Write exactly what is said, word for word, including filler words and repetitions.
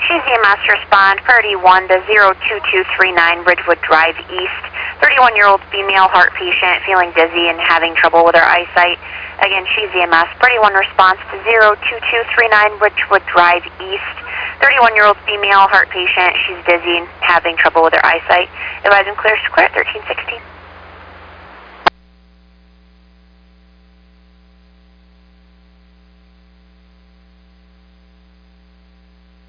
She's E M S respond thirty-one to zero two two three nine Ridgewood Drive East. thirty-one-year-old female heart patient feeling dizzy and having trouble with her eyesight. Again, she's E M S. thirty-one response to zero two two three nine Ridgewood Drive East. thirty-one-year-old female heart patient. She's dizzy and having trouble with her eyesight. Advise and clear square thirteen sixteen.